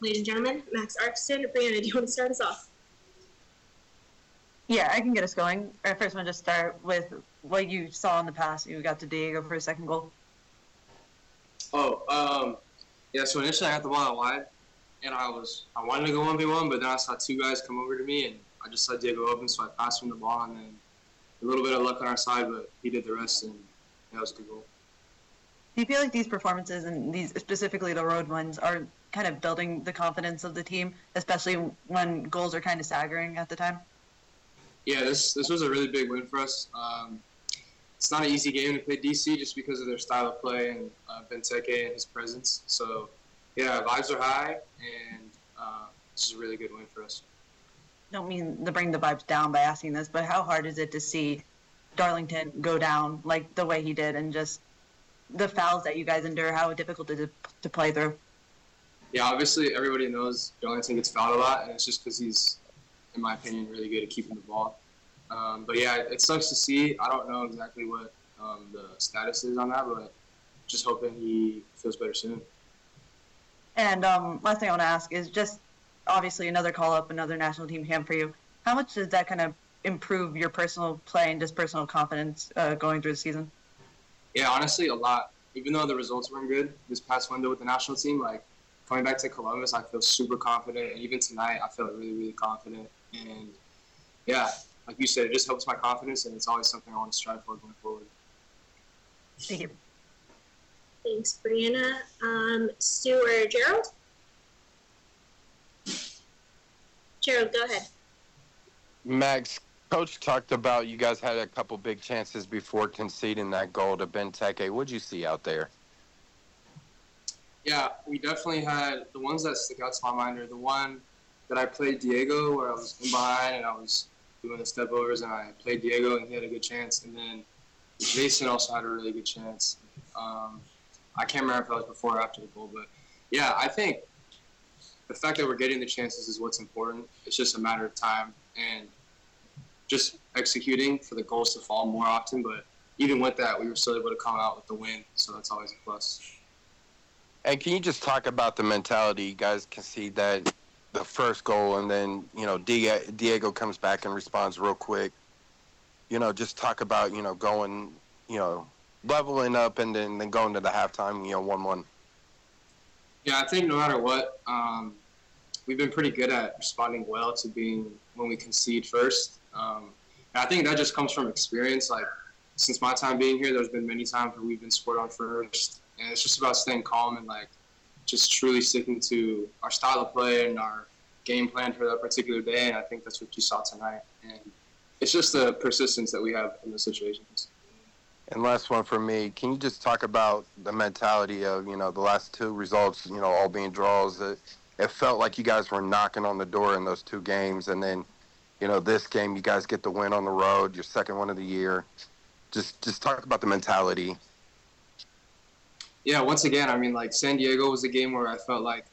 Ladies and gentlemen, Max Arkston. Brianna, do you want to start us off? Yeah, I can get us going. I first want to just start with what you saw in the past. You got to Diego for a second goal. Yeah. So initially I got the ball out wide, and I wanted to go 1v1, but then I saw two guys come over to me, and I just saw Diego open, so I passed him the ball, and then a little bit of luck on our side, but he did the rest, and that was a good goal. Do you feel like these performances, and these specifically the road ones, are kind of building the confidence of the team, especially when goals are kind of staggering at the time? Yeah, this was a really big win for us. It's not an easy game to play DC just because of their style of play and Benteke and his presence. So, yeah, vibes are high, and this is a really good win for us. Don't mean to bring the vibes down by asking this, but how hard is it to see Darlington go down like the way he did, and just the fouls that you guys endure, how difficult is it to play through? Yeah, obviously everybody knows Darlington gets fouled a lot, and it's just because he's, in my opinion, really good at keeping the ball. But yeah, it sucks to see. I don't know exactly what the status is on that, but just hoping he feels better soon. And last thing I want to ask is just obviously another call up, another national team camp for you. How much does that kind of improve your personal play and just personal confidence going through the season? Yeah, honestly, a lot. Even though the results weren't good this past window with the national team, like coming back to Columbus, I feel super confident. And even tonight, I feel really, really confident. And yeah, like you said, it just helps my confidence, and it's always something I want to strive for going forward. Thank you. Thanks, Brianna. Stu or Gerald? Gerald, go ahead. Max, Coach talked about you guys had a couple big chances before conceding that goal to Benteke. What'd you see out there? Yeah, we definitely had the ones that stick out to my mind are the one that I played Diego, where I was in behind and I was doing the step overs, and I played Diego and he had a good chance. And then Jason also had a really good chance. I can't remember if that was before or after the goal, but yeah, I think the fact that we're getting the chances is what's important. It's just a matter of time and just executing for the goals to fall more often. But even with that, we were still able to come out with the win, so that's always a plus. And can you just talk about the mentality? You guys can see that the first goal, and then, Diego comes back and responds real quick. Just talk about, going, leveling up and then going to the halftime, 1-1. Yeah, I think no matter what, we've been pretty good at responding well to being when we concede first. And I think that just comes from experience. Like, since my time being here, there's been many times where we've been scored on first. And it's just about staying calm and, just truly sticking to our style of play and our game plan for that particular day. And I think that's what you saw tonight. And it's just the persistence that we have in those situations. And last one for me, can you just talk about the mentality of, the last two results, all being draws? It felt like you guys were knocking on the door in those two games. And then, this game, you guys get the win on the road, your second one of the year. Just talk about the mentality. Yeah, once again, San Diego was a game where I felt like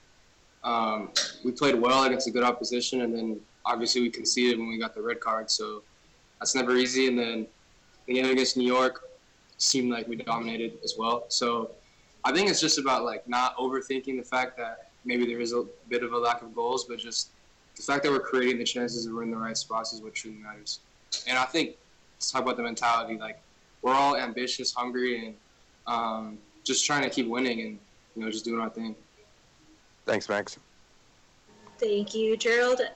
we played well against a good opposition, and then obviously we conceded when we got the red card, so that's never easy. And then the game against New York seemed like we dominated as well. So I think it's just about not overthinking the fact that maybe there is a bit of a lack of goals, but just the fact that we're creating the chances and we're in the right spots is what truly matters. And I think, let's talk about the mentality, we're all ambitious, hungry, and just trying to keep winning and, just doing our thing. Thanks, Max. Thank you, Gerald.